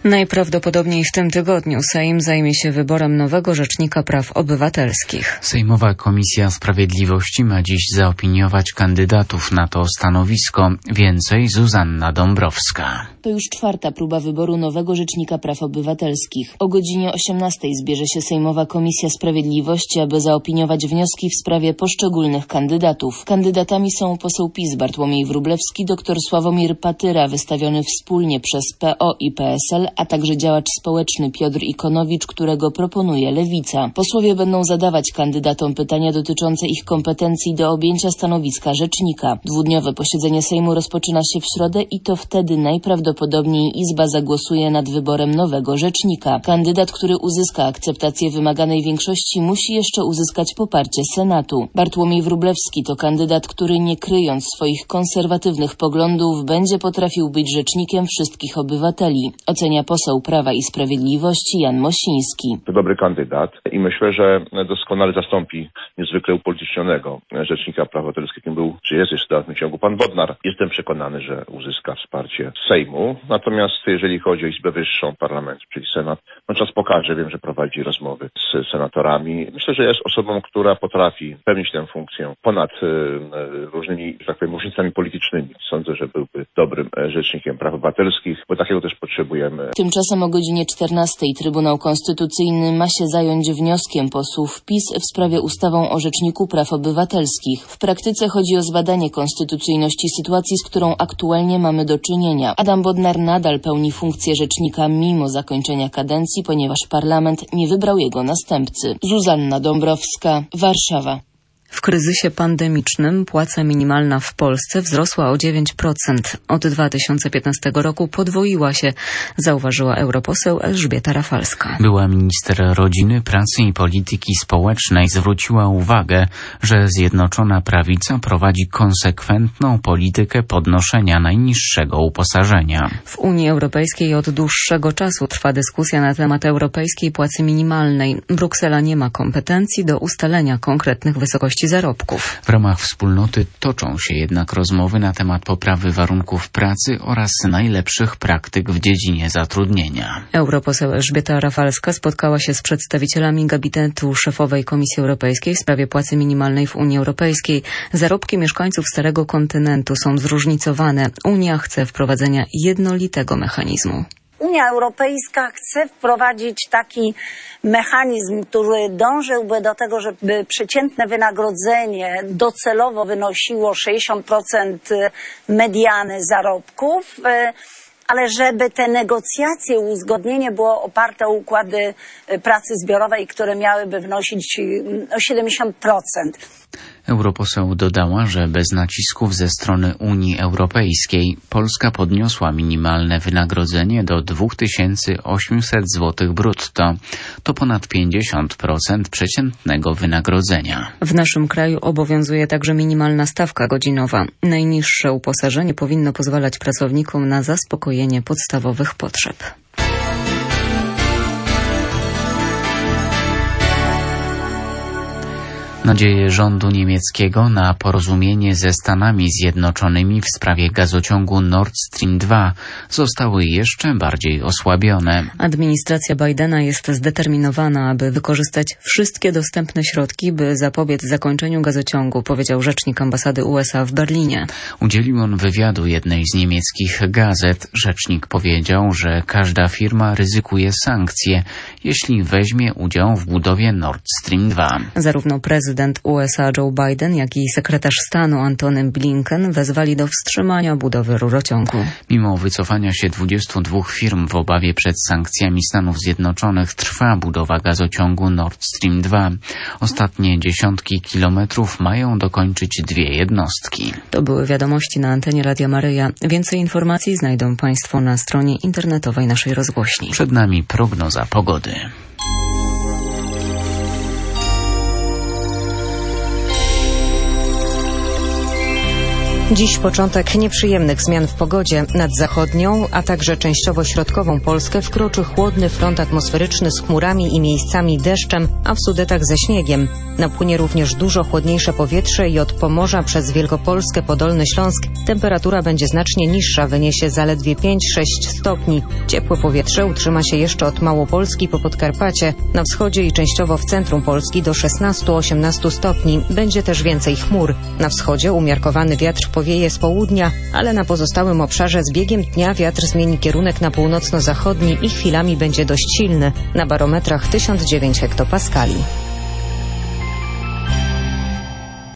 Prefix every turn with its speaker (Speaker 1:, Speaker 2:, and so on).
Speaker 1: Najprawdopodobniej w tym tygodniu Sejm zajmie się wyborem nowego Rzecznika Praw Obywatelskich.
Speaker 2: Sejmowa Komisja Sprawiedliwości ma dziś zaopiniować kandydatów na to stanowisko. Więcej Zuzanna Dąbrowska.
Speaker 3: To już czwarta próba wyboru nowego Rzecznika Praw Obywatelskich. O godzinie 18:00 zbierze się Sejmowa Komisja Sprawiedliwości, aby zaopiniować wnioski w sprawie poszczególnych kandydatów. Kandydatami są poseł PiS Bartłomiej Wróblewski, dr Sławomir Patyra, wystawiony wspólnie przez PO i PSL, a także działacz społeczny Piotr Ikonowicz, którego proponuje Lewica. Posłowie będą zadawać kandydatom pytania dotyczące ich kompetencji do objęcia stanowiska rzecznika. Dwudniowe posiedzenie Sejmu rozpoczyna się w środę i to wtedy najprawdopodobniej Izba zagłosuje nad wyborem nowego rzecznika. Kandydat, który uzyska akceptację wymaganej większości, musi jeszcze uzyskać poparcie Senatu. Bartłomiej Wróblewski to kandydat, który nie kryjąc swoich konserwatywnych poglądów będzie potrafił być rzecznikiem wszystkich obywateli, ocenia poseł Prawa i Sprawiedliwości Jan Mosiński.
Speaker 4: To dobry kandydat i myślę, że doskonale zastąpi niezwykle upolitycznionego Rzecznika Praw Obywatelskich, jakim był, czy jest jeszcze w dalszym ciągu pan Bodnar. Jestem przekonany, że uzyska wsparcie Sejmu. Natomiast jeżeli chodzi o Izbę Wyższą Parlamentu, czyli Senat, czas pokaże. Wiem, że prowadzi rozmowy z senatorami. Myślę, że jest osobą, która potrafi pełnić tę funkcję ponad różnymi, że tak powiem, różnicami politycznymi. Sądzę, że byłby dobrym Rzecznikiem Praw Obywatelskich, bo takiego też potrzebujemy.
Speaker 3: Tymczasem o godzinie 14:00 Trybunał Konstytucyjny ma się zająć wnioskiem posłów PiS w sprawie ustawą o Rzeczniku Praw Obywatelskich. W praktyce chodzi o zbadanie konstytucyjności sytuacji, z którą aktualnie mamy do czynienia. Adam Bodnar nadal pełni funkcję rzecznika mimo zakończenia kadencji, ponieważ parlament nie wybrał jego następcy. Zuzanna Dąbrowska, Warszawa.
Speaker 1: W kryzysie pandemicznym płaca minimalna w Polsce wzrosła o 9%. Od 2015 roku podwoiła się, zauważyła europoseł Elżbieta Rafalska.
Speaker 2: Była minister rodziny, pracy i polityki społecznej zwróciła uwagę, że Zjednoczona Prawica prowadzi konsekwentną politykę podnoszenia najniższego uposażenia.
Speaker 1: W Unii Europejskiej od dłuższego czasu trwa dyskusja na temat europejskiej płacy minimalnej. Bruksela nie ma kompetencji do ustalenia konkretnych wysokości zarobków.
Speaker 2: W ramach wspólnoty toczą się jednak rozmowy na temat poprawy warunków pracy oraz najlepszych praktyk w dziedzinie zatrudnienia.
Speaker 1: Europoseł Elżbieta Rafalska spotkała się z przedstawicielami gabinetu szefowej Komisji Europejskiej w sprawie płacy minimalnej w Unii Europejskiej. Zarobki mieszkańców Starego Kontynentu są zróżnicowane. Unia chce wprowadzenia jednolitego mechanizmu.
Speaker 5: Unia Europejska chce wprowadzić taki mechanizm, który dążyłby do tego, żeby przeciętne wynagrodzenie docelowo wynosiło 60% mediany zarobków, ale żeby te negocjacje, uzgodnienie było oparte o układy pracy zbiorowej, które miałyby wynosić o 70%.
Speaker 2: Europoseł dodała, że bez nacisków ze strony Unii Europejskiej Polska podniosła minimalne wynagrodzenie do 2800 zł brutto. To ponad 50% przeciętnego wynagrodzenia.
Speaker 1: W naszym kraju obowiązuje także minimalna stawka godzinowa. Najniższe uposażenie powinno pozwalać pracownikom na zaspokojenie podstawowych potrzeb.
Speaker 2: Nadzieje rządu niemieckiego na porozumienie ze Stanami Zjednoczonymi w sprawie gazociągu Nord Stream 2 zostały jeszcze bardziej osłabione.
Speaker 1: Administracja Bidena jest zdeterminowana, aby wykorzystać wszystkie dostępne środki, by zapobiec zakończeniu gazociągu, powiedział rzecznik ambasady USA w Berlinie.
Speaker 2: Udzielił on wywiadu jednej z niemieckich gazet. Rzecznik powiedział, że każda firma ryzykuje sankcje, jeśli weźmie udział w budowie Nord Stream 2.
Speaker 1: Zarówno prezydent USA Joe Biden, jak i sekretarz stanu Antony Blinken wezwali do wstrzymania budowy rurociągu.
Speaker 2: Mimo wycofania się 22 firm w obawie przed sankcjami Stanów Zjednoczonych trwa budowa gazociągu Nord Stream 2. Ostatnie dziesiątki kilometrów mają dokończyć dwie jednostki.
Speaker 1: To były wiadomości na antenie Radia Maryja. Więcej informacji znajdą Państwo na stronie internetowej naszej rozgłośni.
Speaker 2: Przed nami prognoza pogody.
Speaker 1: Dziś początek nieprzyjemnych zmian w pogodzie. Nad zachodnią, a także częściowo środkową Polskę wkroczy chłodny front atmosferyczny z chmurami i miejscami deszczem, a w Sudetach ze śniegiem. Napłynie również dużo chłodniejsze powietrze i od Pomorza przez Wielkopolskę po Dolny Śląsk temperatura będzie znacznie niższa, wyniesie zaledwie 5-6 stopni. Ciepłe powietrze utrzyma się jeszcze od Małopolski po Podkarpacie. Na wschodzie i częściowo w centrum Polski do 16-18 stopni. Będzie też więcej chmur. Na wschodzie umiarkowany wiatr powieje z południa, ale na pozostałym obszarze z biegiem dnia wiatr zmieni kierunek na północno-zachodni i chwilami będzie dość silny. Na barometrach 1009 hektopaskali.